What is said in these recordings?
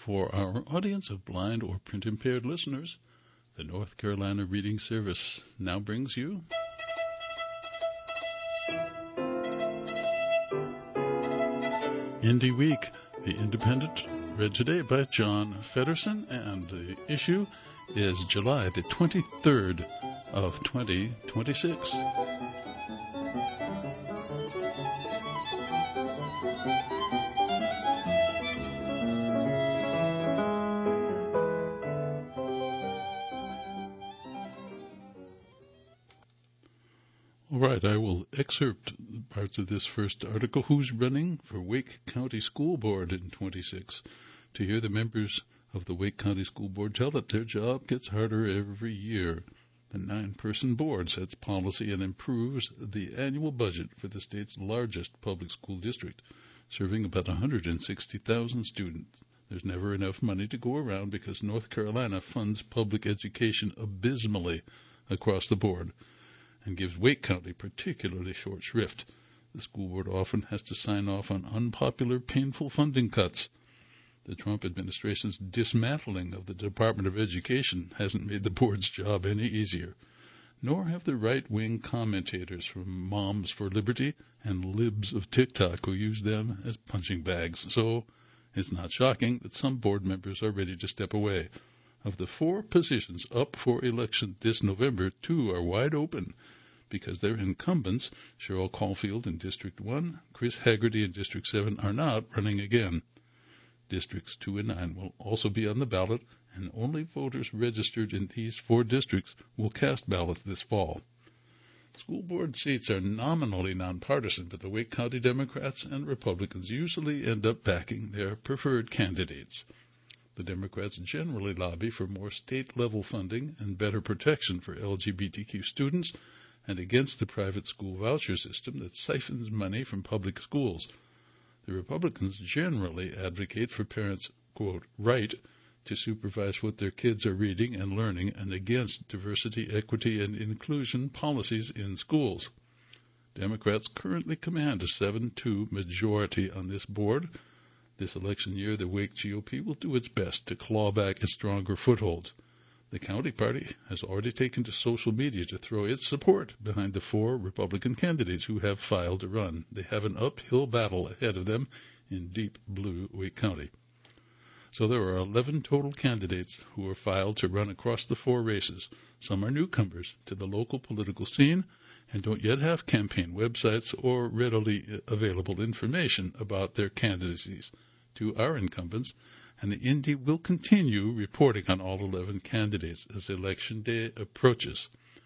For our audience of blind or print-impaired listeners, the North Carolina Reading Service now brings you Indie Week, the Independent, read today by John Feddersen, and the issue is July the 23rd of 2026. All right, I will excerpt parts of this first article. Who's running for Wake County School Board in 26? To hear the members of the Wake County School Board tell it, their job gets harder every year. The 9-person board sets policy and improves the annual budget for the state's largest public school district, serving about 160,000 students. There's never enough money to go around because North Carolina funds public education abysmally across the board and gives Wake County particularly short shrift. The school board often has to sign off on unpopular, painful funding cuts. The Trump administration's dismantling of the Department of Education hasn't made the board's job any easier, nor have the right-wing commentators from Moms for Liberty and libs of TikTok who use them as punching bags. So it's not shocking that some board members are ready to step away. Of the 4 positions up for election this November, 2 are wide open because their incumbents, Cheryl Caulfield in District 1, Chris Haggerty in District 7, are not running again. Districts 2 and 9 will also be on the ballot, and only voters registered in these 4 districts will cast ballots this fall. School board seats are nominally nonpartisan, but the Wake County Democrats and Republicans usually end up backing their preferred candidates. The Democrats generally lobby for more state-level funding and better protection for LGBTQ students and against the private school voucher system that siphons money from public schools. The Republicans generally advocate for parents, quote, right to supervise what their kids are reading and learning and against diversity, equity, and inclusion policies in schools. Democrats currently command a 7-2 majority on this board. This election year, the Wake GOP will do its best to claw back a stronger foothold. The county party has already taken to social media to throw its support behind the 4 Republican candidates who have filed to run. They have an uphill battle ahead of them in deep blue Wake County. So there are 11 total candidates who are filed to run across the 4 races. Some are newcomers to the local political scene and don't yet have campaign websites or readily available information about their candidacies. To our incumbents, and the Indy will continue reporting on all 11 candidates as Election Day approaches.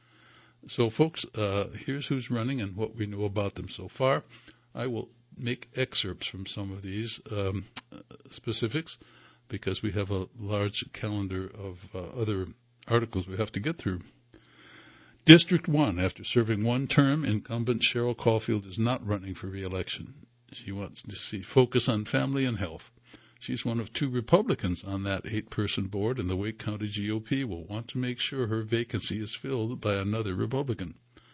So, folks, here's who's running and what we know about them so far. I will make excerpts from some of these specifics because we have a large calendar of other articles we have to get through. District 1, after serving 1 term, incumbent Cheryl Caulfield is not running for re-election. She wants to see focus on family and health. She's one of 2 Republicans on that 8-person board, and the Wake County GOP will want to make sure her vacancy is filled by another Republican.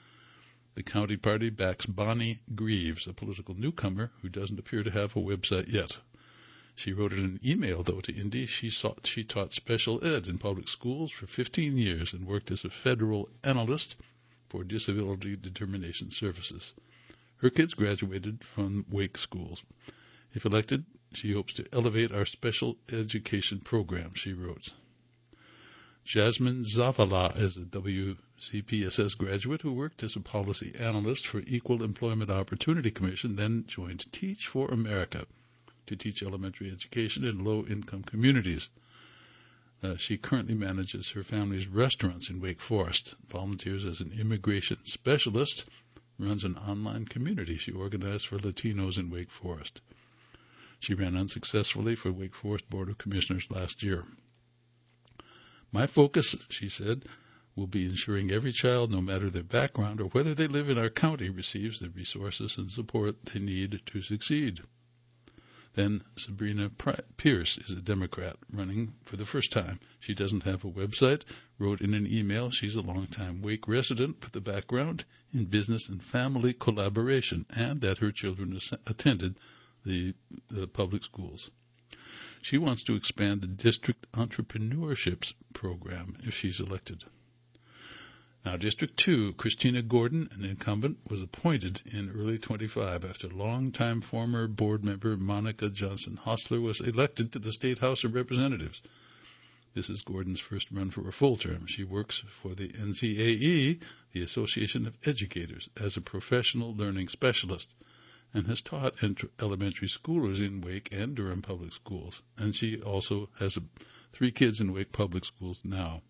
The county party backs Bonnie Greaves, a political newcomer who doesn't appear to have a website yet. She wrote in an email, though, to Indy. She taught special ed in public schools for 15 years and worked as a federal analyst for disability determination services. Her kids graduated from Wake schools. If elected, she hopes to elevate our special education program, she wrote. Jasmine Zavala is a WCPSS graduate who worked as a policy analyst for Equal Employment Opportunity Commission, then joined Teach for America to teach elementary education in low-income communities. She currently manages her family's restaurants in Wake Forest, volunteers as an immigration specialist, runs an online community she organized for Latinos in Wake Forest. She ran unsuccessfully for Wake Forest Board of Commissioners last year. My focus, she said, will be ensuring every child, no matter their background or whether they live in our county, receives the resources and support they need to succeed. Then Sabrina Pierce is a Democrat running for the first time. She doesn't have a website, wrote in an email she's a longtime Wake resident with a background in business and family collaboration and that her children attended the public schools. She wants to expand the district entrepreneurships program if she's elected. Now, District 2, Christina Gordon, an incumbent, was appointed in early 25 after longtime former board member Monica Johnson-Hostler was elected to the State House of Representatives. This is Gordon's first run for a full term. She works for the NCAE, the Association of Educators, as a professional learning specialist, and has taught elementary schoolers in Wake and Durham public schools. And she also has 3 kids in Wake public schools now.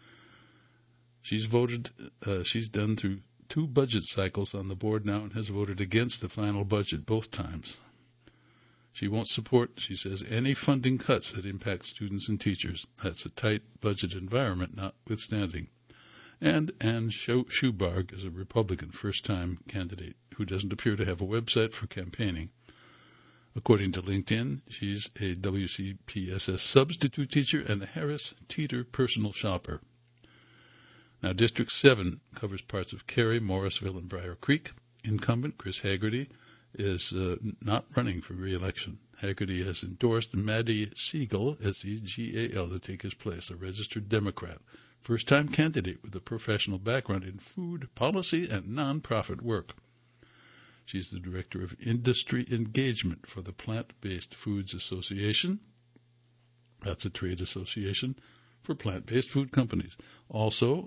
She's done through 2 budget cycles on the board now and has voted against the final budget both times. She won't support, she says, any funding cuts that impact students and teachers. That's a tight budget environment notwithstanding. And Ann Schubarg is a Republican first-time candidate who doesn't appear to have a website for campaigning. According to LinkedIn, she's a WCPSS substitute teacher and a Harris Teeter personal shopper. Now, District 7 covers parts of Cary, Morrisville, and Briar Creek. Incumbent Chris Haggerty is not running for re-election. Haggerty has endorsed Maddie Siegel, S-E-G-A-L, to take his place, a registered Democrat, first-time candidate with a professional background in food, policy, and nonprofit work. She's the Director of Industry Engagement for the Plant-Based Foods Association. That's a trade association for plant-based food companies. Also,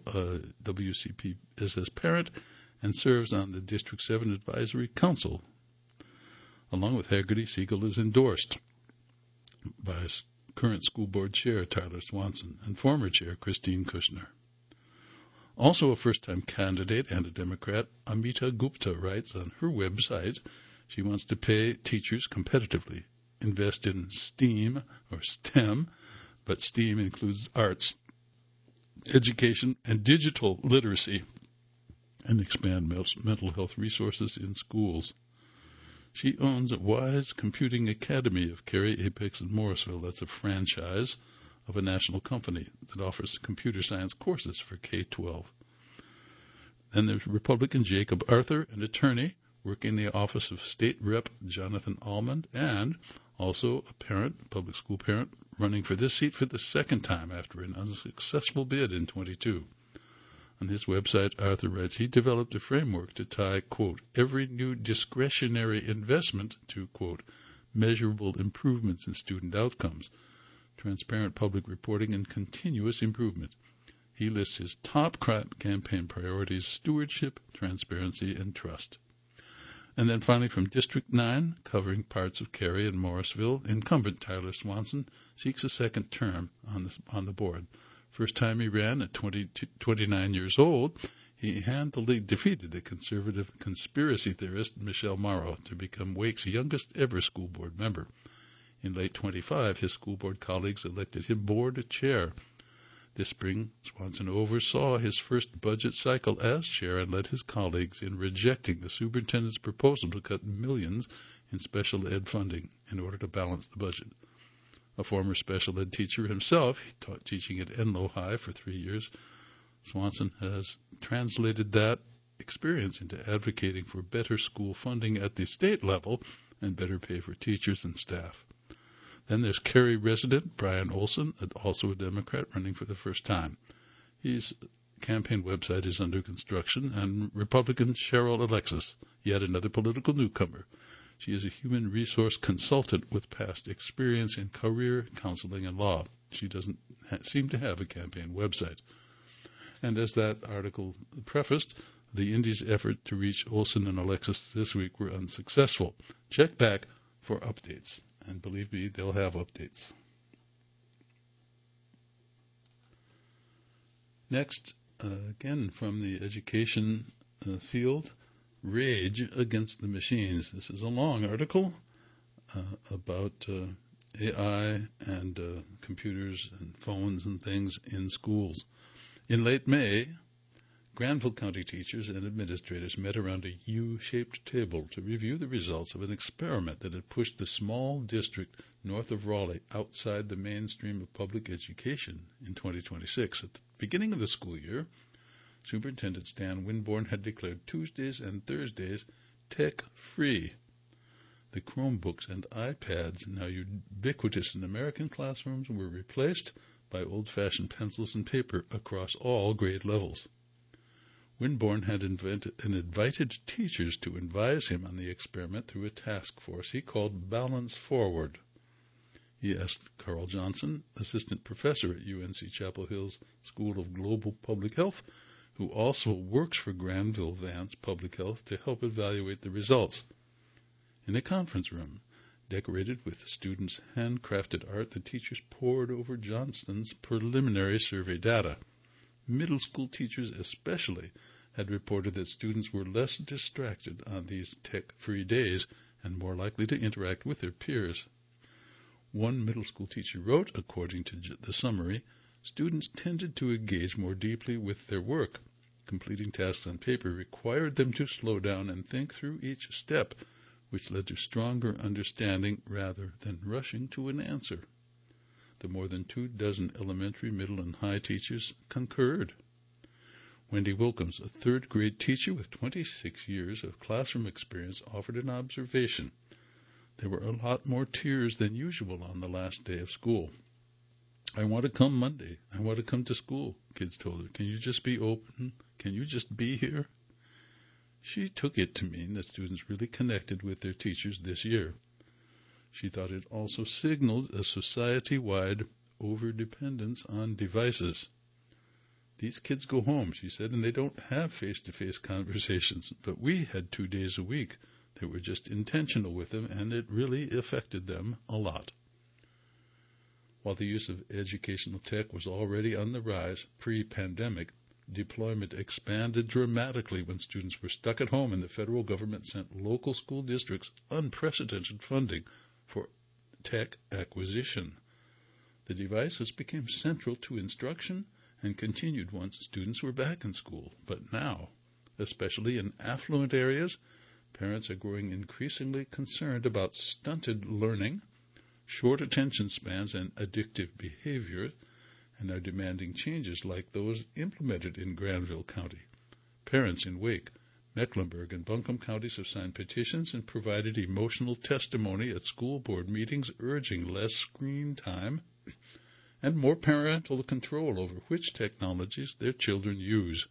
WCPSS parent, and serves on the District 7 Advisory Council. Along with Haggerty, Siegel is endorsed by current school board chair Tyler Swanson and former chair Christine Kushner. Also a first-time candidate and a Democrat, Amita Gupta writes on her website she wants to pay teachers competitively, invest in STEAM or STEM, but STEAM includes arts, education, and digital literacy, and expand mental health resources in schools. She owns a Wise Computing Academy of Cary, Apex, and Morrisville. That's a franchise of a national company that offers computer science courses for K-12. Then there's Republican Jacob Arthur, an attorney working in the office of State Rep. Jonathan Almond, and also a parent, public school parent, running for this seat for the second time after an unsuccessful bid in 22. On his website, Arthur writes, he developed a framework to tie, quote, every new discretionary investment to, quote, measurable improvements in student outcomes, transparent public reporting, and continuous improvement. He lists his top campaign priorities: stewardship, transparency, and trust. And then finally from District 9, covering parts of Cary and Morrisville, incumbent Tyler Swanson seeks a second term on the board. First time he ran at 29 years old, he handily defeated the conservative conspiracy theorist Michelle Morrow to become Wake's youngest ever school board member. In late 25, his school board colleagues elected him board chair. This spring, Swanson oversaw his first budget cycle as chair and led his colleagues in rejecting the superintendent's proposal to cut millions in special ed funding in order to balance the budget. A former special ed teacher himself, he taught teaching at Enloe High for 3 years. Swanson has translated that experience into advocating for better school funding at the state level and better pay for teachers and staff. Then there's Cary resident Brian Olson, also a Democrat, running for the first time. His campaign website is under construction, and Republican Cheryl Alexis, yet another political newcomer. She is a human resource consultant with past experience in career counseling and law. She doesn't seem to have a campaign website. And as that article prefaced, the Indies' effort to reach Olson and Alexis this week were unsuccessful. Check back for updates. And believe me, they'll have updates. Next, again from the education field, Rage Against the Machines. This is a long article about AI and computers and phones and things in schools. In late May, Granville County teachers and administrators met around a U-shaped table to review the results of an experiment that had pushed the small district north of Raleigh outside the mainstream of public education in 2026. At the beginning of the school year, Superintendent Stan Winborn had declared Tuesdays and Thursdays tech-free. The Chromebooks and iPads, now ubiquitous in American classrooms, were replaced by old-fashioned pencils and paper across all grade levels. Winborn had invited teachers to advise him on the experiment through a task force he called Balance Forward. He asked Carl Johnson, assistant professor at UNC Chapel Hill's School of Global Public Health, who also works for Granville Vance Public Health, to help evaluate the results. In a conference room, decorated with students' handcrafted art, the teachers pored over Johnson's preliminary survey data. Middle school teachers especially had reported that students were less distracted on these tech-free days and more likely to interact with their peers. One middle school teacher wrote, according to the summary, students tended to engage more deeply with their work. Completing tasks on paper required them to slow down and think through each step, which led to stronger understanding rather than rushing to an answer. The more than 24 elementary, middle, and high teachers concurred. Wendy Wilkins, a third-grade teacher with 26 years of classroom experience, offered an observation. There were a lot more tears than usual on the last day of school. I want to come Monday. I want to come to school, kids told her. Can you just be open? Can you just be here? She took it to mean that students really connected with their teachers this year. She thought it also signaled a society-wide overdependence on devices. These kids go home, she said, and they don't have face-to-face conversations, but we had 2 days a week that were just intentional with them, and it really affected them a lot. While the use of educational tech was already on the rise pre-pandemic, deployment expanded dramatically when students were stuck at home and the federal government sent local school districts unprecedented funding for tech acquisition. The devices became central to instruction and continued once students were back in school. But now, especially in affluent areas, parents are growing increasingly concerned about stunted learning, short attention spans, and addictive behavior, and are demanding changes like those implemented in Granville County. Parents in Wake, Mecklenburg, and Buncombe counties have signed petitions and provided emotional testimony at school board meetings urging less screen time and more parental control over which technologies their children use.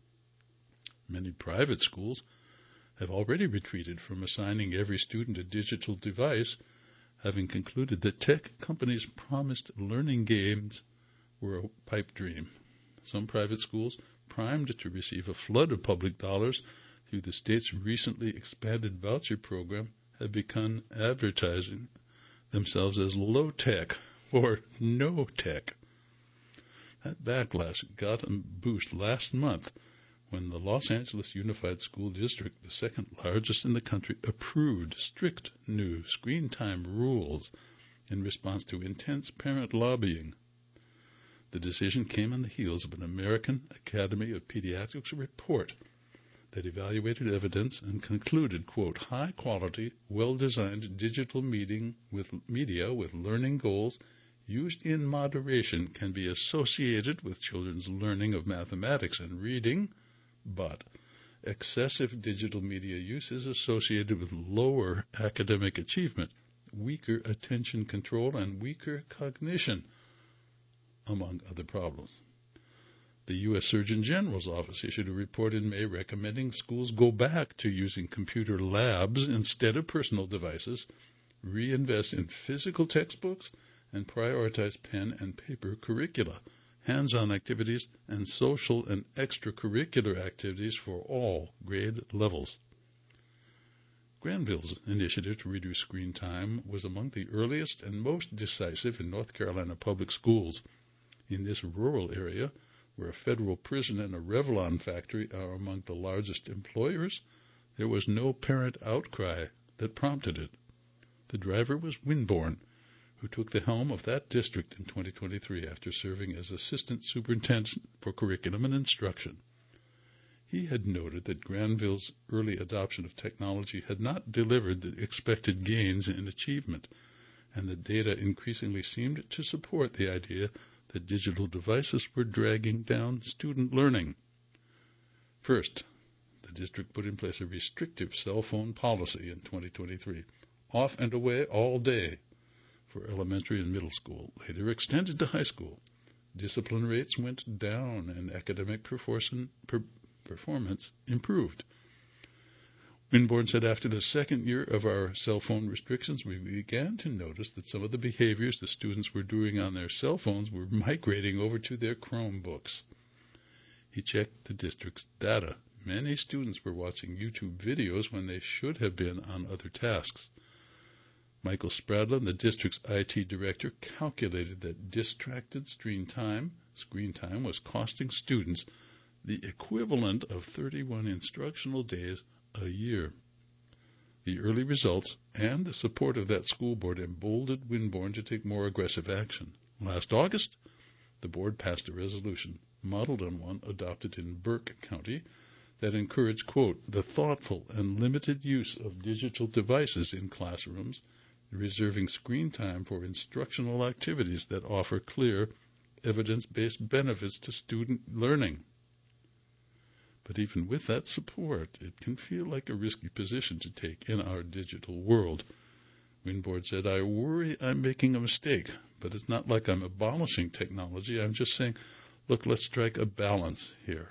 Many private schools have already retreated from assigning every student a digital device, having concluded that tech companies' promised learning games were a pipe dream. Some private schools, primed to receive a flood of public dollars through the state's recently expanded voucher program, have begun advertising themselves as low-tech or no-tech. That backlash got a boost last month when the Los Angeles Unified School District, the second largest in the country, approved strict new screen time rules in response to intense parent lobbying. The decision came on the heels of an American Academy of Pediatrics report that evaluated evidence and concluded, quote, high-quality, well-designed digital media with learning goals used in moderation can be associated with children's learning of mathematics and reading, but excessive digital media use is associated with lower academic achievement, weaker attention control, and weaker cognition, among other problems. The U.S. Surgeon General's office issued a report in May recommending schools go back to using computer labs instead of personal devices, reinvest in physical textbooks, and prioritize pen and paper curricula, hands-on activities, and social and extracurricular activities for all grade levels. Granville's initiative to reduce screen time was among the earliest and most decisive in North Carolina public schools. In this rural area, where a federal prison and a Revlon factory are among the largest employers, there was no parent outcry that prompted it. The driver was Winborn, who took the helm of that district in 2023 after serving as assistant superintendent for curriculum and instruction. He had noted that Granville's early adoption of technology had not delivered the expected gains in achievement, and the data increasingly seemed to support the idea that digital devices were dragging down student learning. First, the district put in place a restrictive cell phone policy in 2023. off and away all day for elementary and middle school, later extended to high school. Discipline rates went down and academic performance improved. Winborn said after the second year of our cell phone restrictions, we began to notice that some of the behaviors the students were doing on their cell phones were migrating over to their Chromebooks. He checked the district's data. Many students were watching YouTube videos when they should have been on other tasks. Michael Spradlin, the district's IT director, calculated that distracted screen time was costing students the equivalent of 31 instructional days a year. The early results and the support of that school board emboldened Winborn to take more aggressive action. Last August, the board passed a resolution modeled on one adopted in Burke County that encouraged, quote, the thoughtful and limited use of digital devices in classrooms, reserving screen time for instructional activities that offer clear, evidence-based benefits to student learning. But even with that support, it can feel like a risky position to take in our digital world. Winborn said, I worry I'm making a mistake, but it's not like I'm abolishing technology. I'm just saying, look, let's strike a balance here.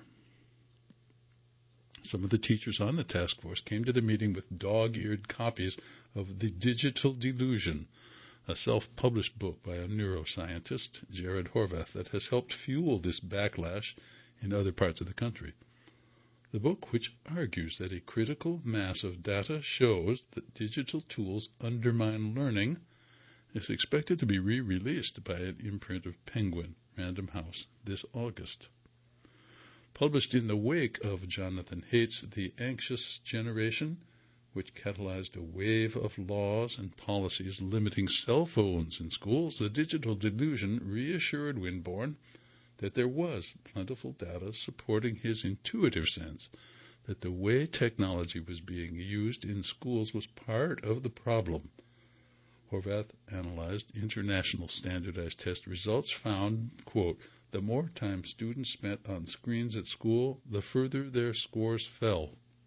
Some of the teachers on the task force came to the meeting with dog-eared copies of The Digital Delusion, a self-published book by a neuroscientist, Jared Horvath, that has helped fuel this backlash in other parts of the country. The book, which argues that a critical mass of data shows that digital tools undermine learning, is expected to be re-released by an imprint of Penguin Random House this August. Published in the wake of Jonathan Haidt's The Anxious Generation, which catalyzed a wave of laws and policies limiting cell phones in schools, The Digital Delusion reassured Winborn that there was plentiful data supporting his intuitive sense that the way technology was being used in schools was part of the problem. Horvath analyzed international standardized test results, found, quote, the more time students spent on screens at school, the further their scores fell.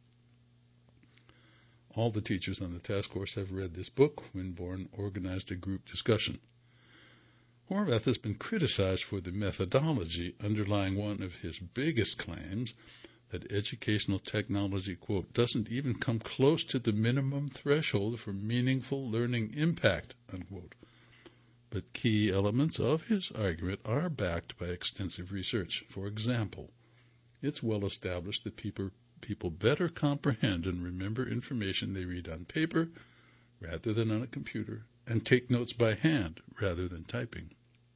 All the teachers on the task force have read this book. Winborn organized a group discussion. Horvath has been criticized for the methodology underlying one of his biggest claims, that educational technology, quote, doesn't even come close to the minimum threshold for meaningful learning impact, unquote. But key elements of his argument are backed by extensive research. For example, it's well established that people better comprehend and remember information they read on paper rather than on a computer, and take notes by hand rather than typing.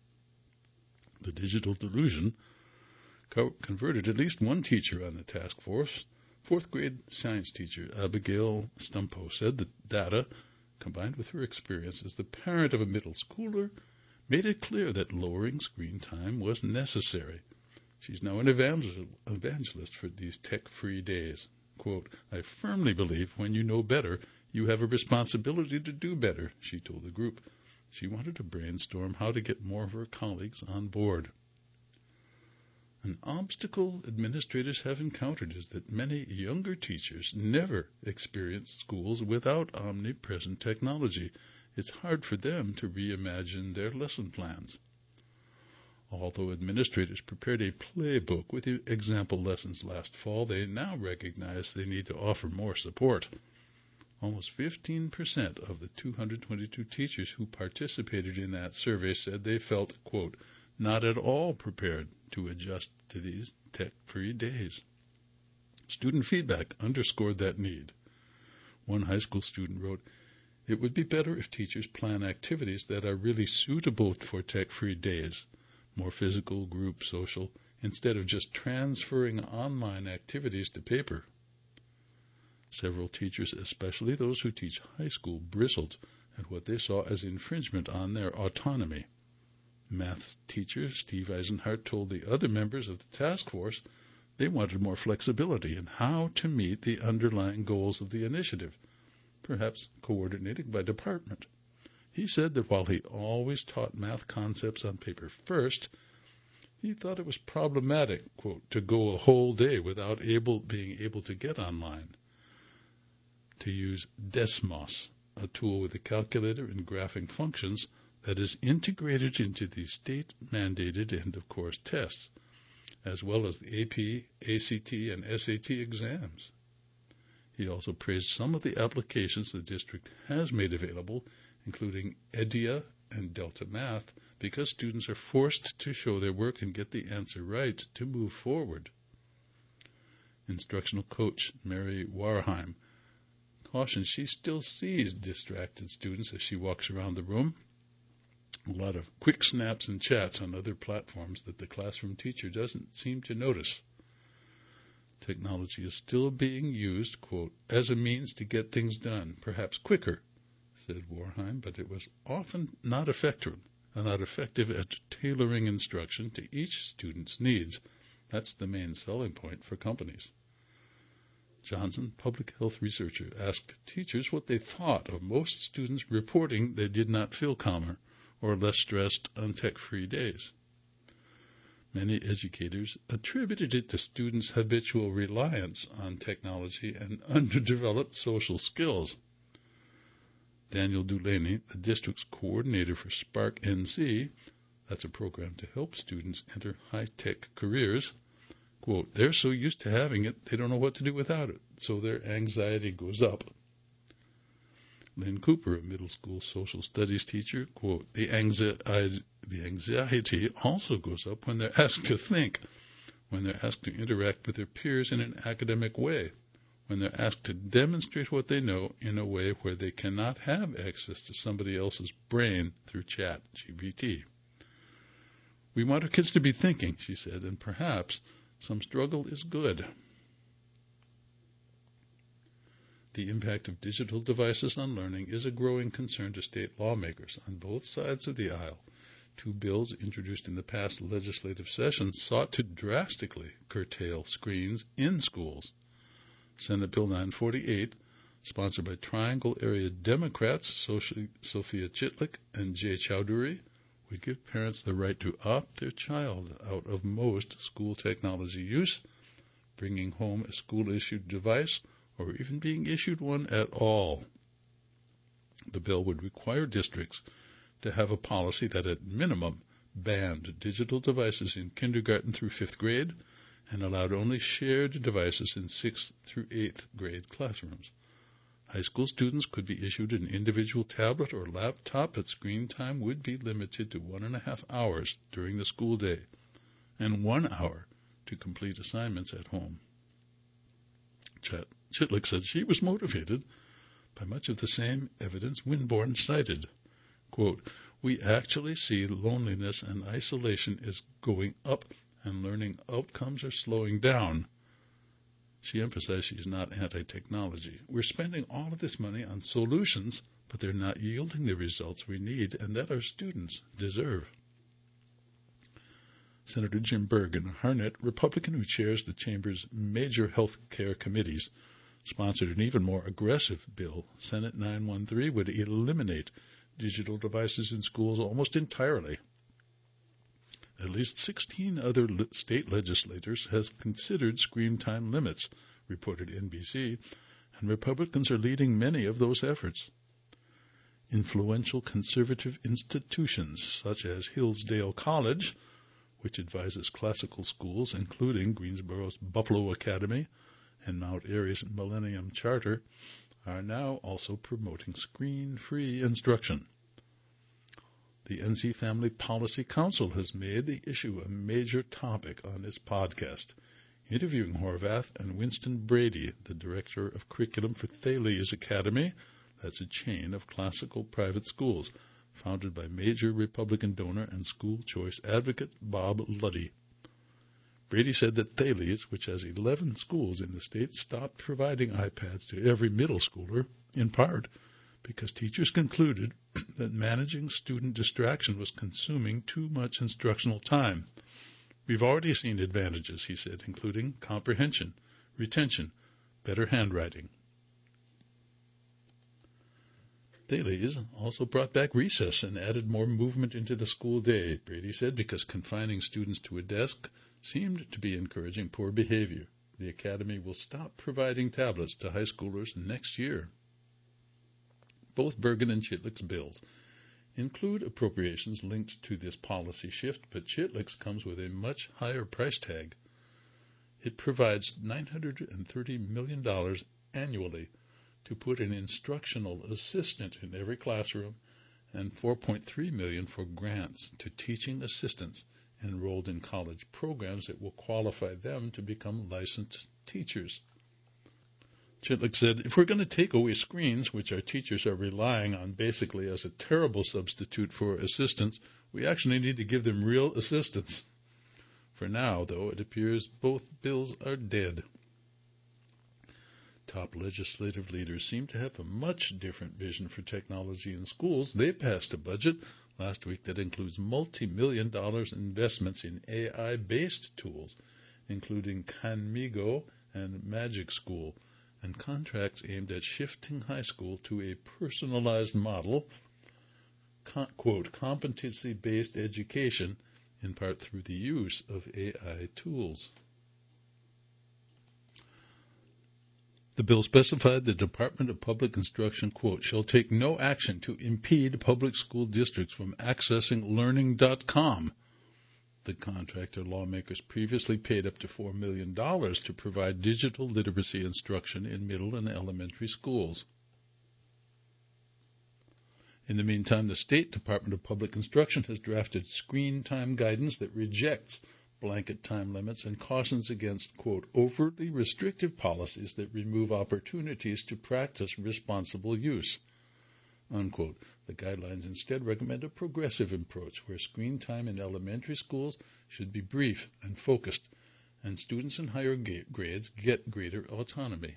The Digital Delusion converted at least one teacher on the task force. Fourth grade science teacher Abigail Stumpo said that data, combined with her experience as the parent of a middle schooler, made it clear that lowering screen time was necessary. She's now an evangelist for these tech-free days. Quote, I firmly believe when you know better, you have a responsibility to do better, she told the group. She wanted to brainstorm how to get more of her colleagues on board. An obstacle administrators have encountered is that many younger teachers never experienced schools without omnipresent technology. It's hard for them to reimagine their lesson plans. Although administrators prepared a playbook with example lessons last fall, they now recognize they need to offer more support. Almost 15% of the 222 teachers who participated in that survey said they felt, quote, not at all prepared to adjust to these tech-free days. Student feedback underscored that need. One high school student wrote, it would be better if teachers plan activities that are really suitable for tech-free days, more physical, group, social, instead of just transferring online activities to paper. Several teachers, especially those who teach high school, bristled at what they saw as infringement on their autonomy. Math teacher Steve Eisenhart told the other members of the task force they wanted more flexibility in how to meet the underlying goals of the initiative, perhaps coordinating by department. He said that while he always taught math concepts on paper first, he thought it was problematic, quote, to go a whole day without being able to get online. To use Desmos, a tool with a calculator and graphing functions that is integrated into the state-mandated end-of-course tests, as well as the AP, ACT, and SAT exams. He also praised some of the applications the district has made available, including EDIA and Delta Math, because students are forced to show their work and get the answer right to move forward. Instructional coach Mary Warheim cautions she still sees distracted students as she walks around the room. A lot of quick snaps and chats on other platforms that the classroom teacher doesn't seem to notice. Technology is still being used, quote, as a means to get things done, perhaps quicker, said Warheim, but it was often not effective at tailoring instruction to each student's needs. That's the main selling point for companies. Johnson, public health researcher, asked teachers what they thought of most students reporting they did not feel calmer or less stressed on tech-free days. Many educators attributed it to students' habitual reliance on technology and underdeveloped social skills. Daniel Dulaney, the district's coordinator for Spark NC, that's a program to help students enter high-tech careers, quote, they're so used to having it, they don't know what to do without it, so their anxiety goes up. Lynn Cooper, a middle school social studies teacher, quote, the anxiety also goes up when they're asked to think, when they're asked to interact with their peers in an academic way, when they're asked to demonstrate what they know in a way where they cannot have access to somebody else's brain through chat, GPT. We want our kids to be thinking, she said, and perhaps some struggle is good. The impact of digital devices on learning is a growing concern to state lawmakers on both sides of the aisle. Two bills introduced in the past legislative session sought to drastically curtail screens in schools. Senate Bill 948, sponsored by Triangle area Democrats Sophia Chitlik and Jay Chowdhury, would give parents the right to opt their child out of most school technology use, bringing home a school-issued device, or even being issued one at all. The bill would require districts to have a policy that at minimum banned digital devices in kindergarten through 5th grade and allowed only shared devices in 6th through 8th grade classrooms. High school students could be issued an individual tablet or laptop, but screen time would be limited to 1.5 hours during the school day and 1 hour to complete assignments at home. Chitlik said she was motivated by much of the same evidence Winborn cited. Quote, we actually see loneliness and isolation is going up and learning outcomes are slowing down. She emphasized she is not anti-technology. We're spending all of this money on solutions, but they're not yielding the results we need and that our students deserve. Senator Jim Berg, a Harnett Republican who chairs the chamber's major health care committees, sponsored an even more aggressive bill. Senate 913 would eliminate digital devices in schools almost entirely. At least 16 other state legislators have considered screen time limits, reported NBC, and Republicans are leading many of those efforts. Influential conservative institutions such as Hillsdale College, which advises classical schools, including Greensboro's Buffalo Academy and Mount Airy's Millennium Charter, are now also promoting screen-free instruction. The NC Family Policy Council has made the issue a major topic on its podcast, interviewing Horvath and Winston Brady, the director of curriculum for Thales Academy. That's a chain of classical private schools founded by major Republican donor and school choice advocate Bob Luddy. Brady said that Thales, which has 11 schools in the state, stopped providing iPads to every middle schooler, in part because teachers concluded that managing student distraction was consuming too much instructional time. We've already seen advantages, he said, including comprehension, retention, better handwriting. Thales also brought back recess and added more movement into the school day, Brady said, because confining students to a desk seemed to be encouraging poor behavior. The academy will stop providing tablets to high schoolers next year. both Bergen and Chitlick's bills include appropriations linked to this policy shift, but Chitlick's comes with a much higher price tag. It provides $930 million annually to put an instructional assistant in every classroom and $4.3 million for grants to teaching assistants enrolled in college programs that will qualify them to become licensed teachers. Chitlick said, if we're going to take away screens, which our teachers are relying on basically as a terrible substitute for assistants, we actually need to give them real assistance. For now, though, it appears both bills are dead. Top legislative leaders seem to have a much different vision for technology in schools. They passed a budget last week that includes multi-million-dollar investments in AI-based tools, including Khanmigo and Magic School, and contracts aimed at shifting high school to a personalized model, quote, competency-based education, in part through the use of AI tools. The bill specified the Department of Public Instruction, quote, shall take no action to impede public school districts from accessing learning.com. The contractor lawmakers previously paid up to $4 million to provide digital literacy instruction in middle and elementary schools. In the meantime, the State Department of Public Instruction has drafted screen time guidance that rejects blanket time limits and cautions against, quote, overtly restrictive policies that remove opportunities to practice responsible use, unquote. The guidelines instead recommend a progressive approach where screen time in elementary schools should be brief and focused, and students in higher grades get greater autonomy.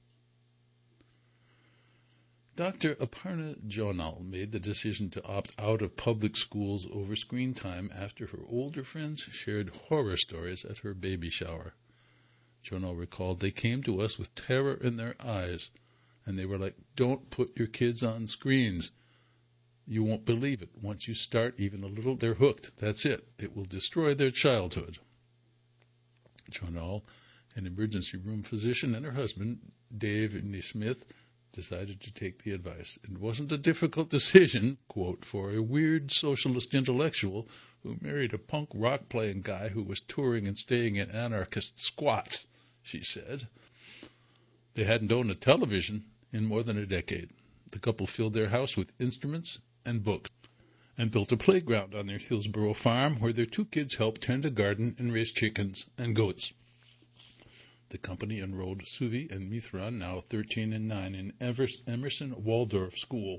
Dr. Aparna Jonal made the decision to opt out of public schools over screen time after her older friends shared horror stories at her baby shower. Jonal recalled, they came to us with terror in their eyes, and they were like, don't put your kids on screens. You won't believe it. Once you start even a little, they're hooked. That's it. It will destroy their childhood. Jonal, an emergency room physician, and her husband, Dave Nesmith, decided to take the advice. It wasn't a difficult decision, quote, for a weird socialist intellectual who married a punk rock-playing guy who was touring and staying in anarchist squats, she said. They hadn't owned a television in more than a decade. The couple filled their house with instruments and books and built a playground on their Hillsborough farm where their two kids helped tend a garden and raise chickens and goats. The company enrolled Suvi and Mithran, now 13 and 9, in Emerson Waldorf School,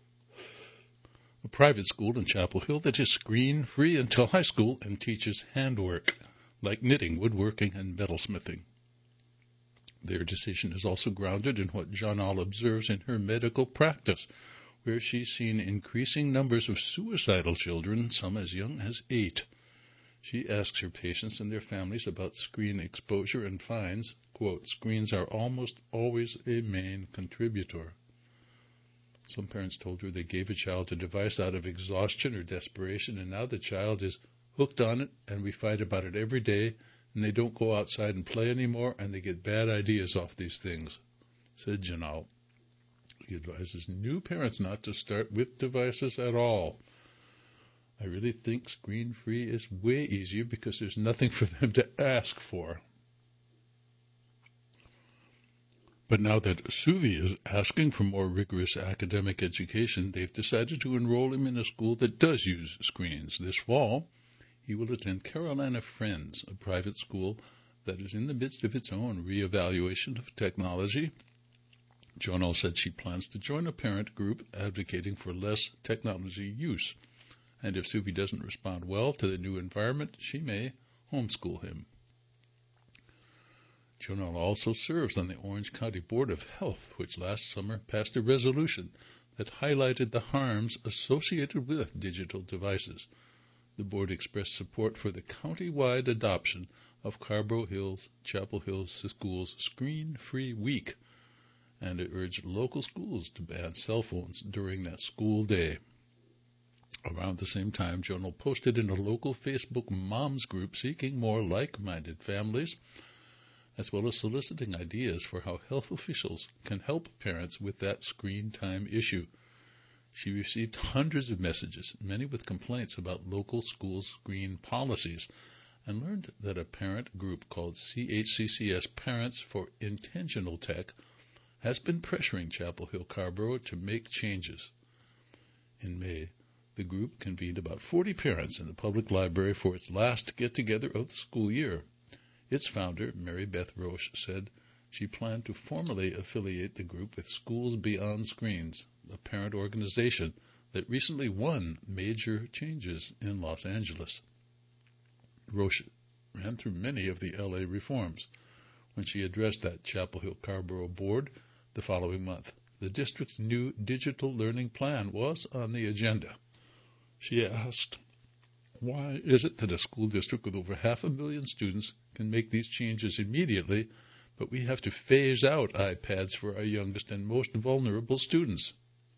a private school in Chapel Hill that is screen-free until high school and teaches handwork, like knitting, woodworking, and metalsmithing. Their decision is also grounded in what Jonal observes in her medical practice, where she's seen increasing numbers of suicidal children, some as young as 8. She asks her patients and their families about screen exposure and finds, quote, screens are almost always a main contributor. Some parents told her they gave a child a device out of exhaustion or desperation, and now the child is hooked on it, and we fight about it every day, and they don't go outside and play anymore, and they get bad ideas off these things, said Janal. He advises new parents not to start with devices at all. I really think screen-free is way easier because there's nothing for them to ask for. But now that Suvi is asking for more rigorous academic education, they've decided to enroll him in a school that does use screens. This fall, he will attend Carolina Friends, a private school that is in the midst of its own reevaluation of technology. Jonal said she plans to join a parent group advocating for less technology use. And if Suvi doesn't respond well to the new environment, she may homeschool him. Jonal also serves on the Orange County Board of Health, which last summer passed a resolution that highlighted the harms associated with digital devices. The board expressed support for the county-wide adoption of Carborough Hills, Chapel Hill Schools Screen-Free Week, and it urged local schools to ban cell phones during that school day. Around the same time, Jonal posted in a local Facebook moms group seeking more like-minded families, as well as soliciting ideas for how health officials can help parents with that screen time issue. She received hundreds of messages, many with complaints about local school screen policies, and learned that a parent group called CHCCS Parents for Intentional Tech has been pressuring Chapel Hill Carrboro to make changes. In May, the group convened about 40 parents in the public library for its last get-together of the school year. Its founder, Mary Beth Roche, said she planned to formally affiliate the group with Schools Beyond Screens, a parent organization that recently won major changes in Los Angeles. Roche ran through many of the LA reforms when she addressed that Chapel Hill Carrboro board the following month. The district's new digital learning plan was on the agenda. She asked, why is it that a school district with over 500,000 students can make these changes immediately, but we have to phase out iPads for our youngest and most vulnerable students?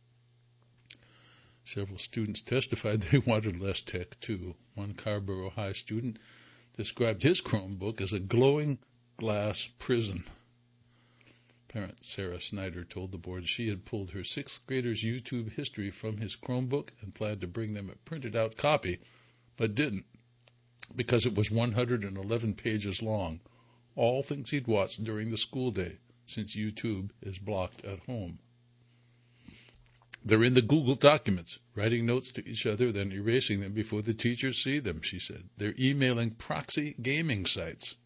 Several students testified they wanted less tech, too. One Carrboro High student described his Chromebook as a glowing glass prison. Parent Sarah Snyder told the board she had pulled her sixth grader's YouTube history from his Chromebook and planned to bring them a printed-out copy, but didn't, because it was 111 pages long, all things he'd watched during the school day, since YouTube is blocked at home. They're in the Google documents, writing notes to each other, then erasing them before the teachers see them, she said. They're emailing proxy gaming sites.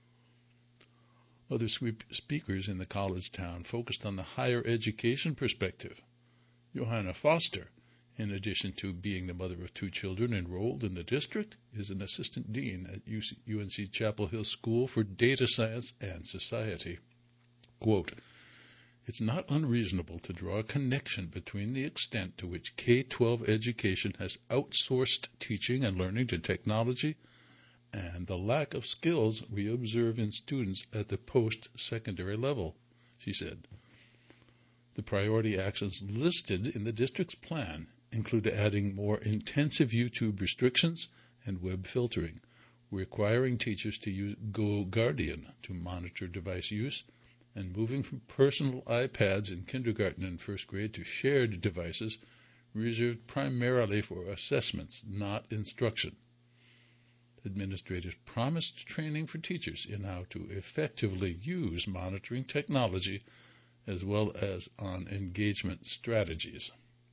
Other speakers in the college town focused on the higher education perspective. Johanna Foster, in addition to being the mother of two children enrolled in the district, is an assistant dean at UNC Chapel Hill School for Data Science and Society. Quote, it's not unreasonable to draw a connection between the extent to which K-12 education has outsourced teaching and learning to technology and the lack of skills we observe in students at the post-secondary level, she said. The priority actions listed in the district's plan include adding more intensive YouTube restrictions and web filtering, requiring teachers to use GoGuardian to monitor device use, and moving from personal iPads in kindergarten and first grade to shared devices reserved primarily for assessments, not instruction. Administrators promised training for teachers in how to effectively use monitoring technology as well as on engagement strategies.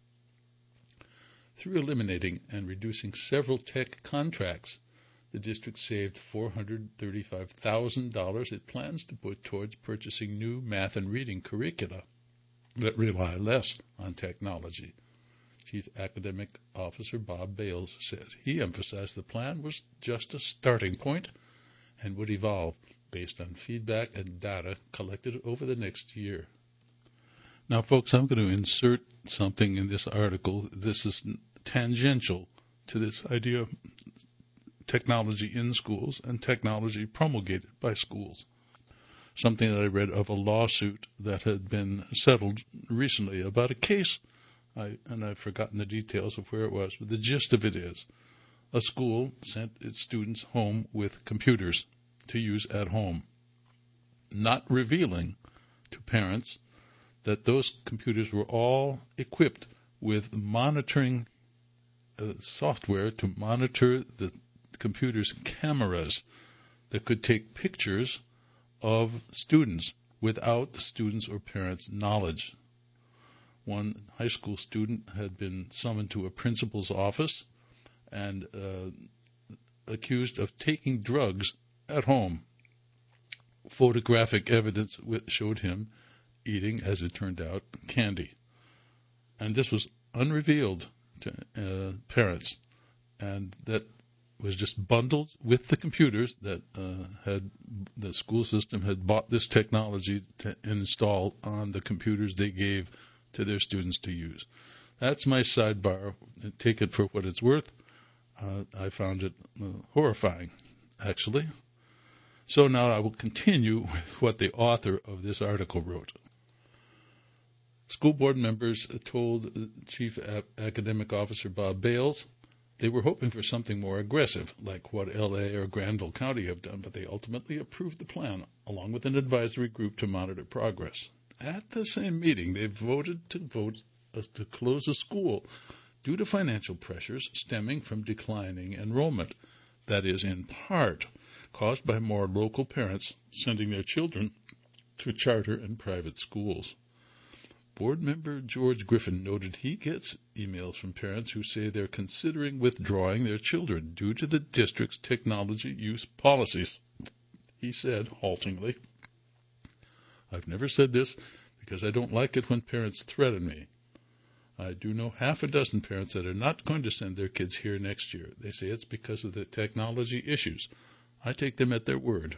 Through eliminating and reducing several tech contracts, the district saved $435,000 it plans to put towards purchasing new math and reading curricula that rely less on technology. Chief Academic Officer Bob Bales said he emphasized the plan was just a starting point and would evolve based on feedback and data collected over the next year. Now, folks, I'm going to insert something in this article. This is tangential to this idea of technology in schools and technology promulgated by schools. Something that I read of a lawsuit that had been settled recently about a case, and I've forgotten the details of where it was, but the gist of it is a school sent its students home with computers to use at home, not revealing to parents that those computers were all equipped with monitoring software to monitor the computer's cameras that could take pictures of students without the students' or parents' knowledge. One high school student had been summoned to a principal's office and accused of taking drugs at home. Photographic evidence showed him eating, as it turned out, candy. And this was unrevealed to parents, and that was just bundled with the computers that the school system had bought this technology to install on the computers they gave to their students to use. That's my sidebar. Take it for what it's worth. I found it horrifying, actually. So now I will continue with what the author of this article wrote. School board members told Chief Academic Officer Bob Bales they were hoping for something more aggressive, like what L.A. or Granville County have done, but they ultimately approved the plan, along with an advisory group to monitor progress. At the same meeting, they voted us to close a school due to financial pressures stemming from declining enrollment. That is, in part, caused by more local parents sending their children to charter and private schools. Board member George Griffin noted he gets emails from parents who say they're considering withdrawing their children due to the district's technology use policies. He said, haltingly, "I've never said this because I don't like it when parents threaten me. I do know half a dozen parents that are not going to send their kids here next year. They say it's because of the technology issues. I take them at their word."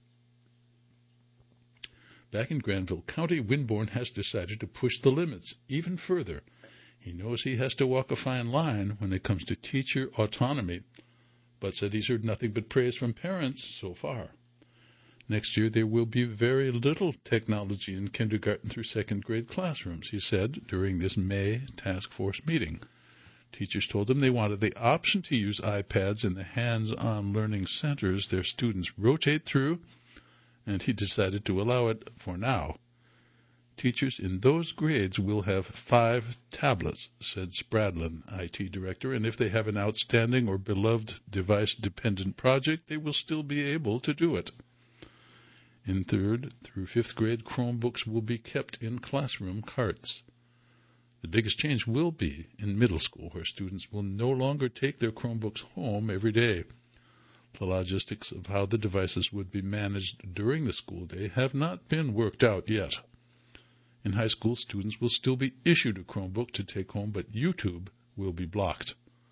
Back in Granville County, Winborn has decided to push the limits even further. He knows he has to walk a fine line when it comes to teacher autonomy, but said he's heard nothing but praise from parents so far. Next year, there will be very little technology in kindergarten through second grade classrooms, he said during this May task force meeting. Teachers told him they wanted the option to use iPads in the hands-on learning centers their students rotate through, and he decided to allow it for now. Teachers in those grades will have 5 tablets, said Spradlin, IT director, and if they have an outstanding or beloved device-dependent project, they will still be able to do it. In 3rd through 5th grade, Chromebooks will be kept in classroom carts. The biggest change will be in middle school, where students will no longer take their Chromebooks home every day. The logistics of how the devices would be managed during the school day have not been worked out yet. In high school, students will still be issued a Chromebook to take home, but YouTube will be blocked.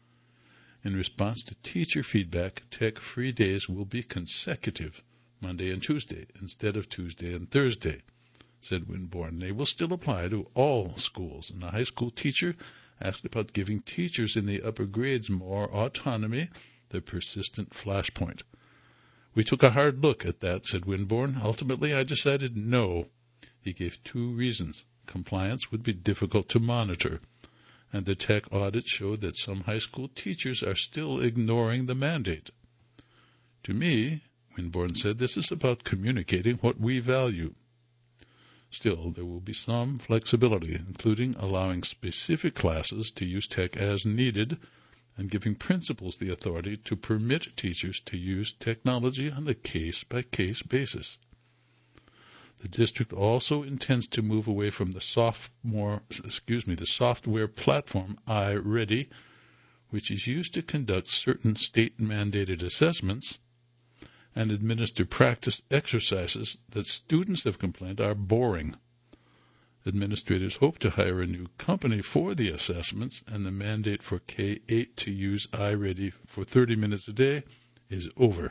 In response to teacher feedback, tech-free days will be consecutive, Monday and Tuesday, instead of Tuesday and Thursday, said Winborn. They will still apply to all schools, and a high school teacher asked about giving teachers in the upper grades more autonomy, the persistent flashpoint. "We took a hard look at that," said Winborn. "Ultimately, I decided no." He gave 2 reasons. Compliance would be difficult to monitor, and the tech audit showed that some high school teachers are still ignoring the mandate. "To me," Winborn said, "this is about communicating what we value." Still, there will be some flexibility, including allowing specific classes to use tech as needed and giving principals the authority to permit teachers to use technology on a case-by-case basis. The district also intends to move away from the software platform iReady, which is used to conduct certain state-mandated assessments and administer practice exercises that students have complained are boring. Administrators hope to hire a new company for the assessments, and the mandate for K-8 to use iReady for 30 minutes a day is over.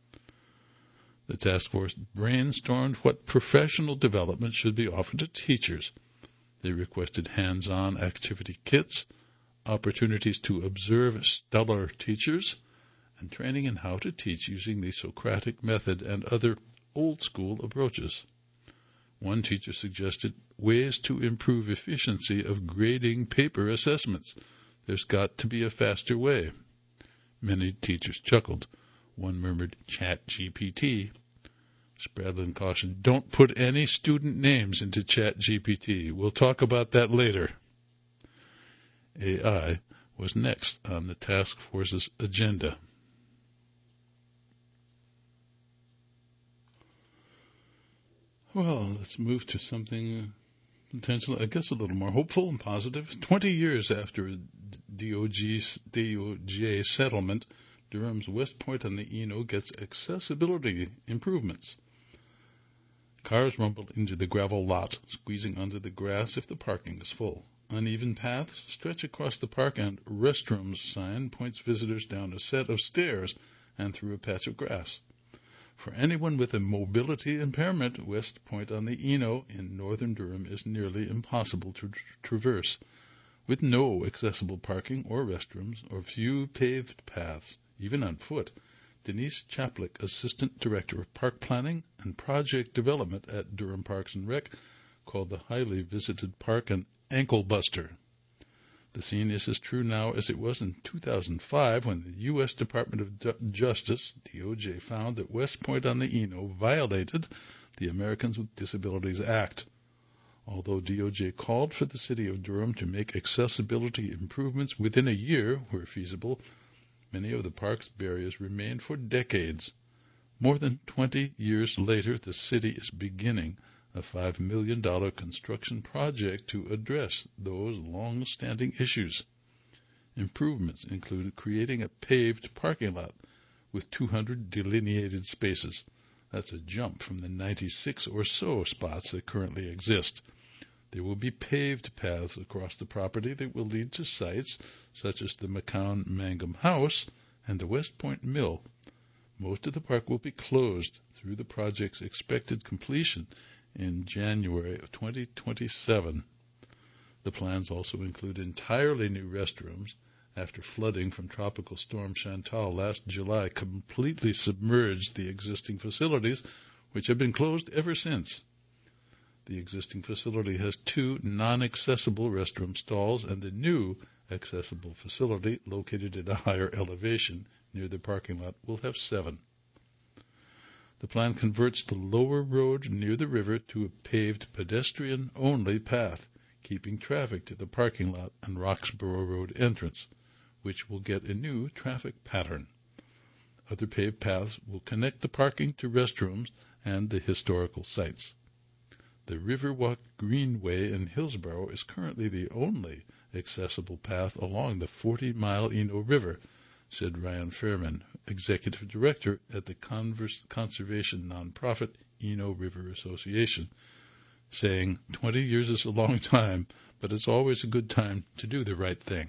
The task force brainstormed what professional development should be offered to teachers. They requested hands-on activity kits, opportunities to observe stellar teachers, and training in how to teach using the Socratic method and other old-school approaches. One teacher suggested ways to improve efficiency of grading paper assessments. There's got to be a faster way. Many teachers chuckled. One murmured, ChatGPT. Spradlin cautioned, "Don't put any student names into ChatGPT. We'll talk about that later." AI was next on the task force's agenda. Well, let's move to something potentially, I guess, a little more hopeful and positive. 20 years after a DOJ settlement, Durham's West Point on the Eno gets accessibility improvements. Cars rumble into the gravel lot, squeezing under the grass if the parking is full. Uneven paths stretch across the park, and restrooms sign points visitors down a set of stairs and through a patch of grass. For anyone with a mobility impairment, West Point on the Eno in northern Durham is nearly impossible to traverse. With no accessible parking or restrooms or few paved paths, even on foot, Denise Chaplick, Assistant Director of Park Planning and Project Development at Durham Parks and Rec, called the highly visited park an ankle buster. The scene is as true now as it was in 2005 when the U.S. Department of Justice, DOJ, found that West Point on the Eno violated the Americans with Disabilities Act. Although DOJ called for the city of Durham to make accessibility improvements within a year where feasible, many of the park's barriers remain for decades. More than 20 years later, the city is beginning a $5 million construction project to address those long-standing issues. Improvements include creating a paved parking lot with 200 delineated spaces. That's a jump from the 96 or so spots that currently exist. There will be paved paths across the property that will lead to sites such as the McCown Mangum House and the West Point Mill. Most of the park will be closed through the project's expected completion in January of 2027. The plans also include entirely new restrooms after flooding from Tropical Storm Chantal last July completely submerged the existing facilities, which have been closed ever since. The existing facility has 2 non-accessible restroom stalls, and the new accessible facility, located at a higher elevation near the parking lot, will have 7. The plan converts the lower road near the river to a paved pedestrian-only path, keeping traffic to the parking lot and Roxborough Road entrance, which will get a new traffic pattern. Other paved paths will connect the parking to restrooms and the historical sites. The Riverwalk Greenway in Hillsborough is currently the only accessible path along the 40-mile Eno River, said Ryan Fairman, executive director at the conservation nonprofit Eno River Association, saying, 20 years is a long time, but it's always a good time to do the right thing.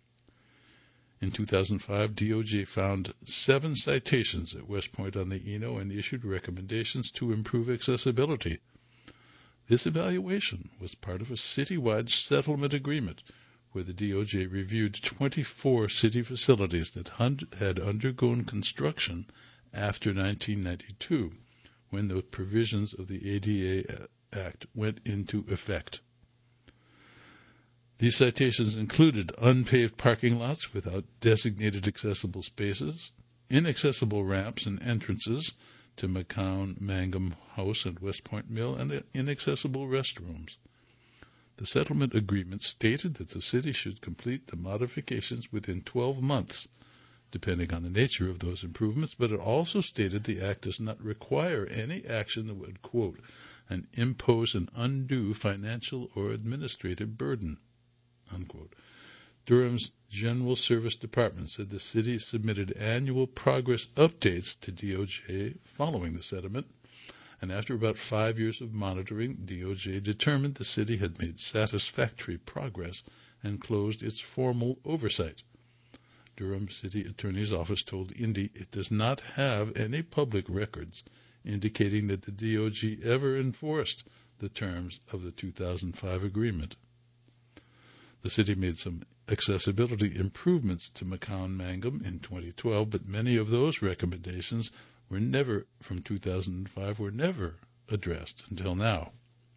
In 2005, DOJ found 7 citations at West Point on the Eno and issued recommendations to improve accessibility. This evaluation was part of a citywide settlement agreement where the DOJ reviewed 24 city facilities that had undergone construction after 1992, when the provisions of the ADA Act went into effect. These citations included unpaved parking lots without designated accessible spaces, inaccessible ramps and entrances to McCown Mangum House and West Point Mill, and inaccessible restrooms. The settlement agreement stated that the city should complete the modifications within 12 months, depending on the nature of those improvements, but it also stated the act does not require any action that would, quote, and impose an undue financial or administrative burden, unquote. Durham's General Service Department said the city submitted annual progress updates to DOJ following the settlement, and after about 5 years of monitoring, DOJ determined the city had made satisfactory progress and closed its formal oversight. Durham City Attorney's Office told Indy it does not have any public records indicating that the DOJ ever enforced the terms of the 2005 agreement. The city made some accessibility improvements to McCown Mangum in 2012, but many of those recommendations from 2005 were never addressed until now.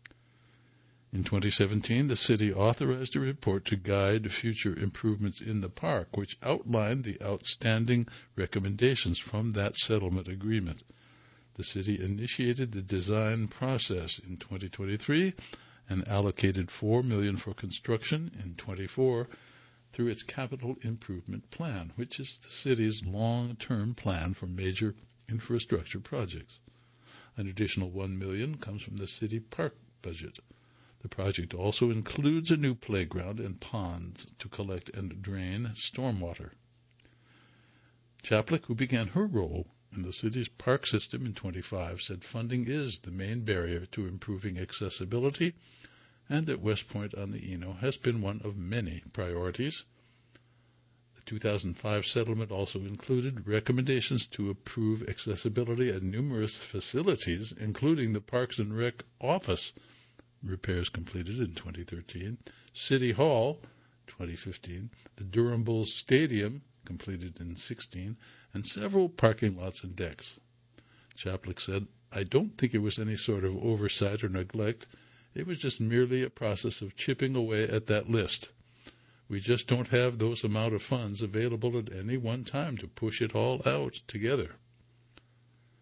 In 2017, the city authorized a report to guide future improvements in the park, which outlined the outstanding recommendations from that settlement agreement. The city initiated the design process in 2023 and allocated $4 million for construction in 24 through its capital improvement plan, which is the city's long-term plan for major infrastructure projects. An additional $1 million comes from the city park budget. The project also includes a new playground and ponds to collect and drain stormwater. Chaplik, who began her role in the city's park system in 25, said funding is the main barrier to improving accessibility, and that West Point on the Eno has been one of many priorities. The 2005 settlement also included recommendations to improve accessibility at numerous facilities, including the Parks and Rec office, repairs completed in 2013, City Hall, 2015, the Durham Bulls Stadium, completed in 16, and several parking lots and decks. Chaplik said, I don't think it was any sort of oversight or neglect. It was just merely a process of chipping away at that list. We just don't have those amount of funds available at any one time to push it all out together.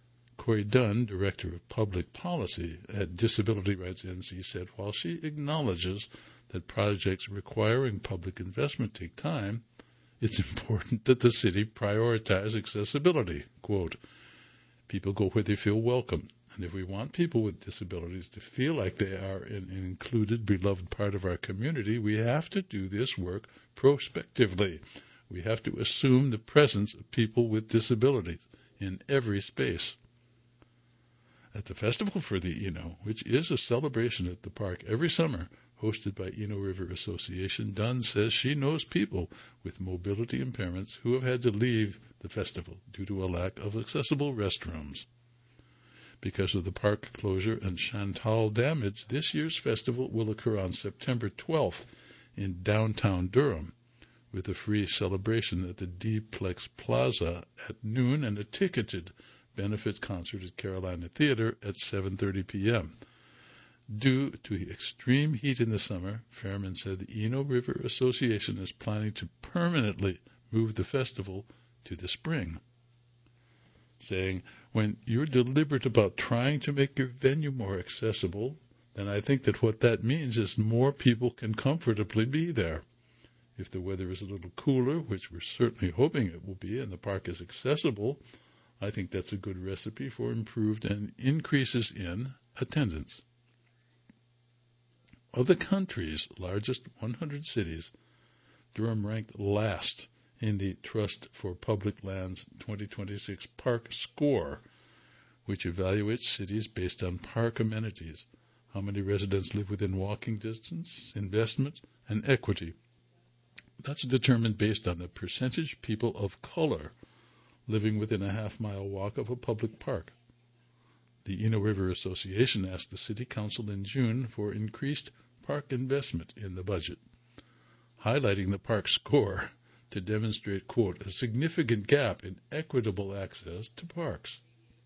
Corey Dunn, Director of Public Policy at Disability Rights NC, said while she acknowledges that projects requiring public investment take time, it's important that the city prioritize accessibility. Quote, people go where they feel welcome, and if we want people with disabilities to feel like they are an included, beloved part of our community, we have to do this work prospectively. We have to assume the presence of people with disabilities in every space. At the Festival for the Eno, which is a celebration at the park every summer, hosted by Eno River Association, Dunn says she knows people with mobility impairments who have had to leave the festival due to a lack of accessible restrooms. Because of the park closure and Chantal damage, this year's festival will occur on September 12th in downtown Durham, with a free celebration at the D-Plex Plaza at noon and a ticketed benefit concert at Carolina Theater at 7:30 p.m. Due to the extreme heat in the summer, Fairman said the Eno River Association is planning to permanently move the festival to the spring, saying, when you're deliberate about trying to make your venue more accessible, then I think that what that means is more people can comfortably be there. If the weather is a little cooler, which we're certainly hoping it will be, and the park is accessible, I think that's a good recipe for improved and increases in attendance. Of the country's largest 100 cities, Durham ranked last in the Trust for Public Lands 2026 Park Score, which evaluates cities based on park amenities, how many residents live within walking distance, investment, and equity. That's determined based on the percentage people of color living within a half-mile walk of a public park. The Eno River Association asked the City Council in June for increased park investment in the budget, highlighting the park score to demonstrate, quote, a significant gap in equitable access to parks.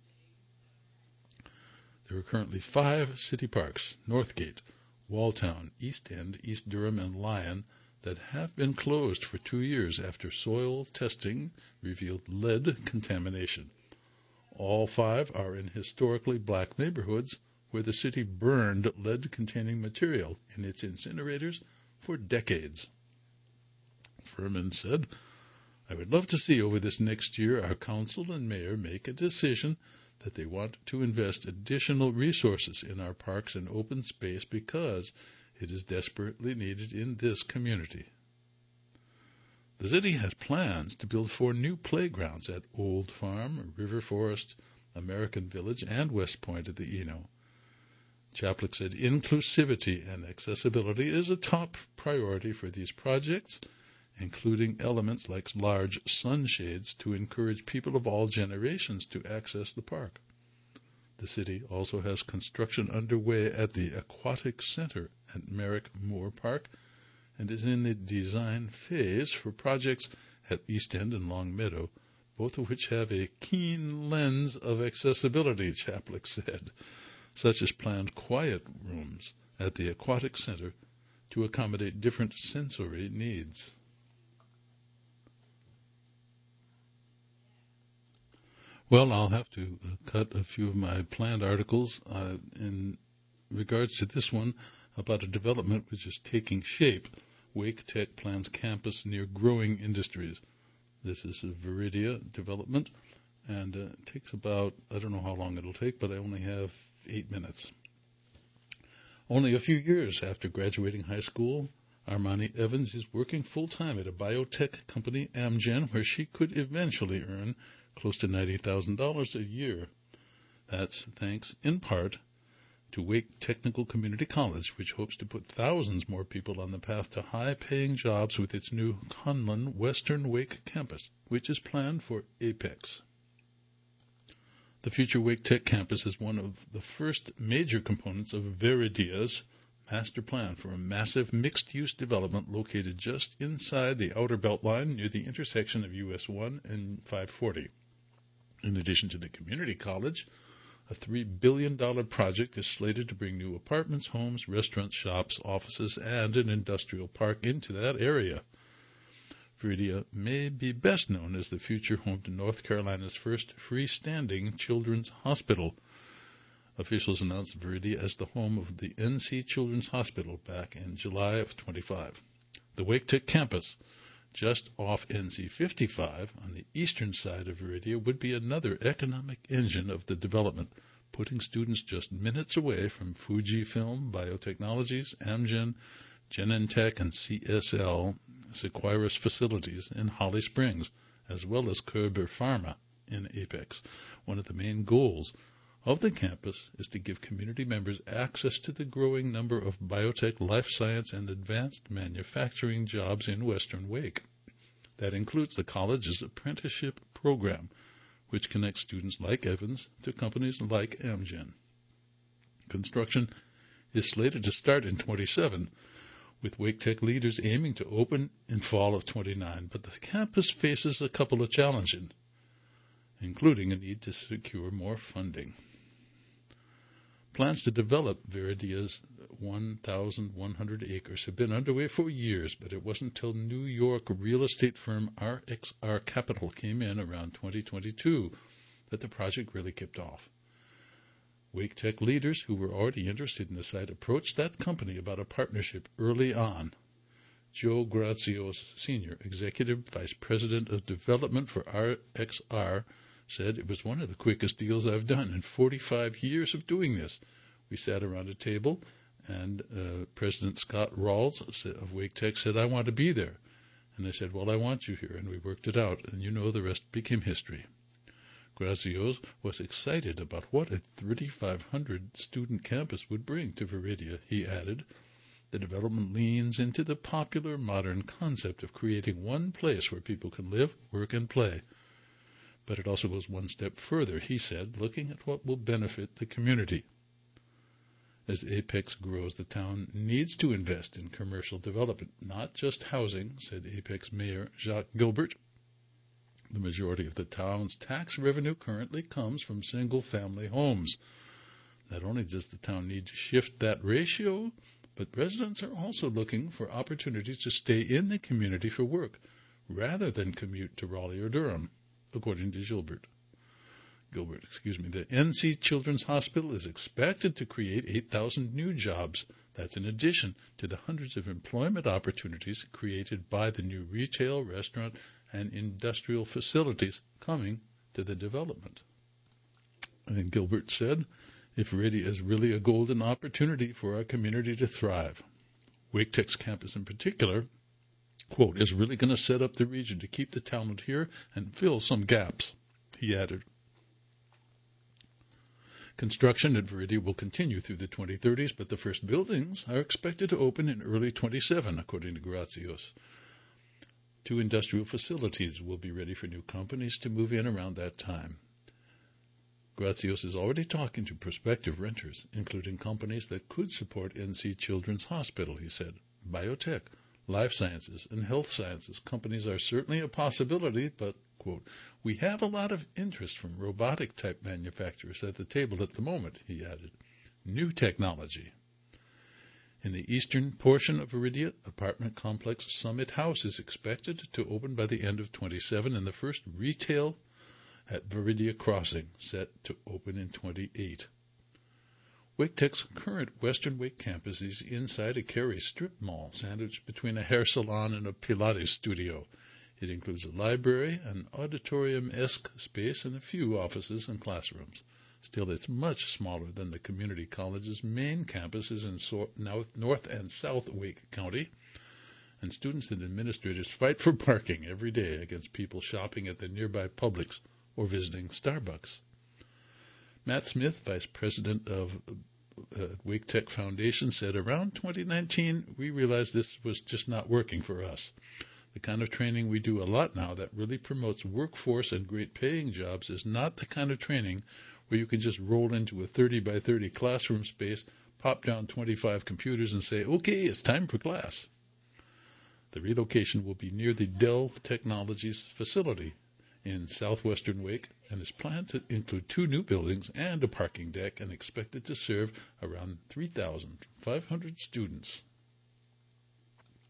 There are currently 5 city parks, Northgate, Walltown, East End, East Durham, and Lyon, that have been closed for 2 years after soil testing revealed lead contamination. All 5 are in historically black neighborhoods where the city burned lead-containing material in its incinerators for decades. Furman said, I would love to see over this next year our council and mayor make a decision that they want to invest additional resources in our parks and open space because it is desperately needed in this community. The city has plans to build 4 new playgrounds at Old Farm, River Forest, American Village, and West Point at the Eno. Chaplick said inclusivity and accessibility is a top priority for these projects, including elements like large sunshades to encourage people of all generations to access the park. The city also has construction underway at the Aquatic Center at Merrick Moore Park and is in the design phase for projects at East End and Long Meadow, both of which have a keen lens of accessibility, Chaplick said, such as planned quiet rooms at the Aquatic Center to accommodate different sensory needs. Well, I'll have to cut a few of my planned articles in regards to this one about a development which is taking shape. Wake Tech plans campus near growing industries. This is a Viridia development, and it takes about, I don't know how long it'll take, but I only have 8 minutes. Only a few years after graduating high school, Armani Evans is working full-time at a biotech company, Amgen, where she could eventually earn close to $90,000 a year. That's thanks, in part, to Wake Technical Community College, which hopes to put thousands more people on the path to high-paying jobs with its new Conlon Western Wake campus, which is planned for Apex. The future Wake Tech campus is one of the first major components of Viridia's master plan for a massive mixed-use development located just inside the outer belt line near the intersection of US 1 and 540. In addition to the community college, a $3 billion project is slated to bring new apartments, homes, restaurants, shops, offices, and an industrial park into that area. Viridia may be best known as the future home to North Carolina's first freestanding children's hospital. Officials announced Viridia as the home of the NC Children's Hospital back in July of 25. The Wake Tech campus, just off NC 55 on the eastern side of Viridia, would be another economic engine of the development, putting students just minutes away from Fujifilm Biotechnologies, Amgen, Genentech, and CSL Seqirus facilities in Holly Springs, as well as Kerber Pharma in Apex. One of the main goals of the campus is to give community members access to the growing number of biotech, life science, and advanced manufacturing jobs in Western Wake. That includes the college's apprenticeship program, which connects students like Evans to companies like Amgen. Construction is slated to start in 27, with Wake Tech leaders aiming to open in fall of 29, but the campus faces a couple of challenges, including a need to secure more funding. Plans to develop Viridia's 1,100 acres have been underway for years, but it wasn't until New York real estate firm RXR Capital came in around 2022 that the project really kicked off. Wake Tech leaders who were already interested in the site approached that company about a partnership early on. Joe Grazios, Sr., Executive Vice President of Development for RXR, said, "It was one of the quickest deals I've done in 45 years of doing this. We sat around a table, and President Scott Rawls of Wake Tech said, 'I want to be there.' And I said, 'Well, I want you here.' And we worked it out, and the rest became history." Grazios was excited about what a 3,500 student campus would bring to Viridia. He added, "The development leans into the popular modern concept of creating one place where people can live, work, and play. But it also goes one step further," he said, looking at what will benefit the community. As Apex grows, the town needs to invest in commercial development, not just housing, said Apex Mayor Jacques Gilbert. The majority of the town's tax revenue currently comes from single-family homes. Not only does the town need to shift that ratio, but residents are also looking for opportunities to stay in the community for work, rather than commute to Raleigh or Durham, according to Gilbert. The NC Children's Hospital is expected to create 8,000 new jobs. That's in addition to the hundreds of employment opportunities created by the new retail, restaurant, and industrial facilities coming to the development. And Gilbert said, "If Viridia is really a golden opportunity for our community to thrive. Wake Tech's campus in particular, quote, is really going to set up the region to keep the talent here and fill some gaps," he added. Construction at Viridia will continue through the 2030s, but the first buildings are expected to open in early 27, according to Grazios. 2 industrial facilities will be ready for new companies to move in around that time. Grazios is already talking to prospective renters, including companies that could support NC Children's Hospital, he said. Biotech, life sciences, and health sciences companies are certainly a possibility, but, quote, "we have a lot of interest from robotic-type manufacturers at the table at the moment," he added. New technology. In the eastern portion of Viridia, apartment complex Summit House is expected to open by the end of 27, and the first retail at Viridia Crossing, set to open in 28. Wake Tech's current Western Wake campus is inside a Cary strip mall, sandwiched between a hair salon and a Pilates studio. It includes a library, an auditorium-esque space, and a few offices and classrooms. Still, it's much smaller than the community college's main campuses in North and South Wake County, and students and administrators fight for parking every day against people shopping at the nearby Publix or visiting Starbucks. Matt Smith, vice president of Wake Tech Foundation, said, "Around 2019, we realized this was just not working for us. The kind of training we do a lot now that really promotes workforce and great paying jobs is not the kind of training where you can just roll into a 30 by 30 classroom space, pop down 25 computers, and say, 'Okay, it's time for class.'" The relocation will be near the Dell Technologies facility in southwestern Wake and is planned to include 2 new buildings and a parking deck and expected to serve around 3,500 students.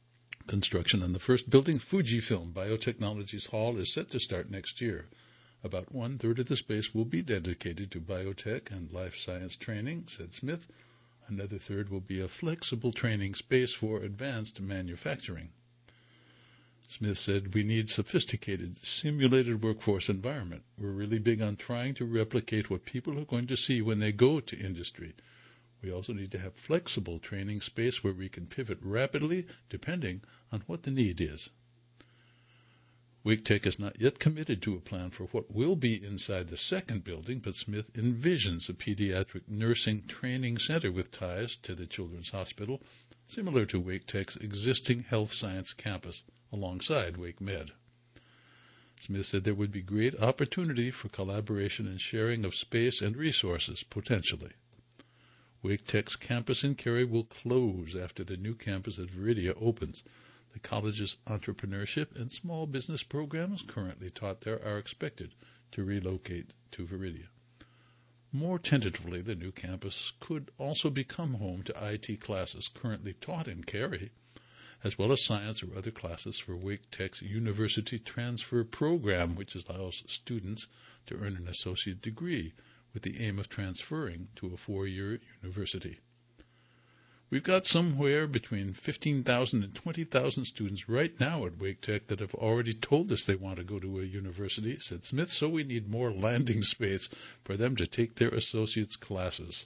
Construction on the first building, Fujifilm Biotechnologies Hall, is set to start next year. About one-third of the space will be dedicated to biotech and life science training, said Smith. Another third will be a flexible training space for advanced manufacturing. Smith said, we need sophisticated, simulated workforce environment. We're really big on trying to replicate what people are going to see when they go to industry. We also need to have flexible training space where we can pivot rapidly depending on what the need is. Wake Tech is not yet committed to a plan for what will be inside the second building, but Smith envisions a pediatric nursing training center with ties to the Children's Hospital, similar to Wake Tech's existing health science campus alongside Wake Med. Smith said there would be great opportunity for collaboration and sharing of space and resources, potentially. Wake Tech's campus in Cary will close after the new campus at Veridia opens. The college's entrepreneurship and small business programs currently taught there are expected to relocate to Veridia. More tentatively, the new campus could also become home to IT classes currently taught in Cary, as well as science or other classes for Wake Tech's University Transfer Program, which allows students to earn an associate degree with the aim of transferring to a 4-year university. We've got somewhere between 15,000 and 20,000 students right now at Wake Tech that have already told us they want to go to a university, said Smith, so we need more landing space for them to take their associates' classes.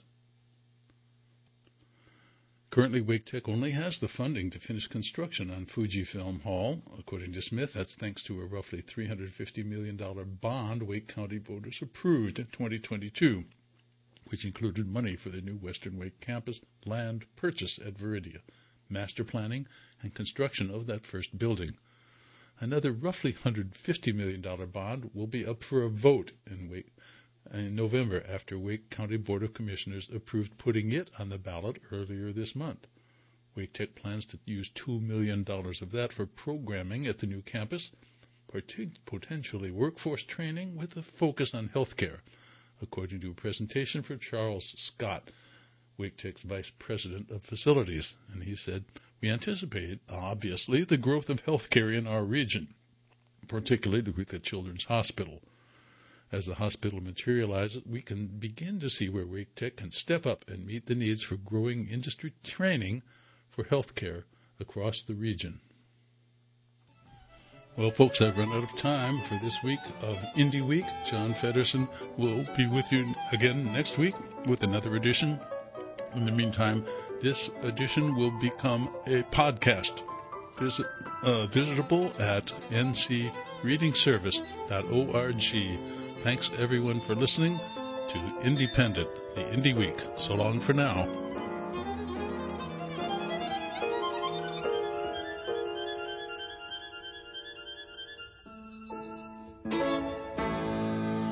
Currently, Wake Tech only has the funding to finish construction on Fujifilm Hall. According to Smith, that's thanks to a roughly $350 million bond Wake County voters approved in 2022, which included money for the new Western Wake campus land purchase at Veridia, master planning, and construction of that first building. Another roughly $150 million bond will be up for a vote in November after Wake County Board of Commissioners approved putting it on the ballot earlier this month. Wake Tech plans to use $2 million of that for programming at the new campus, potentially workforce training with a focus on healthcare, according to a presentation from Charles Scott, Wake Tech's Vice President of Facilities. And he said, we anticipate, obviously, the growth of healthcare in our region, particularly with the Children's Hospital. As the hospital materializes, we can begin to see where Wake Tech can step up and meet the needs for growing industry training for healthcare across the region. Well, folks, I've run out of time for this week of Indie Week. John Feddersen will be with you again next week with another edition. In the meantime, this edition will become a podcast visitable at ncreadingservice.org. Thanks, everyone, for listening to Independent, the Indie Week. So long for now.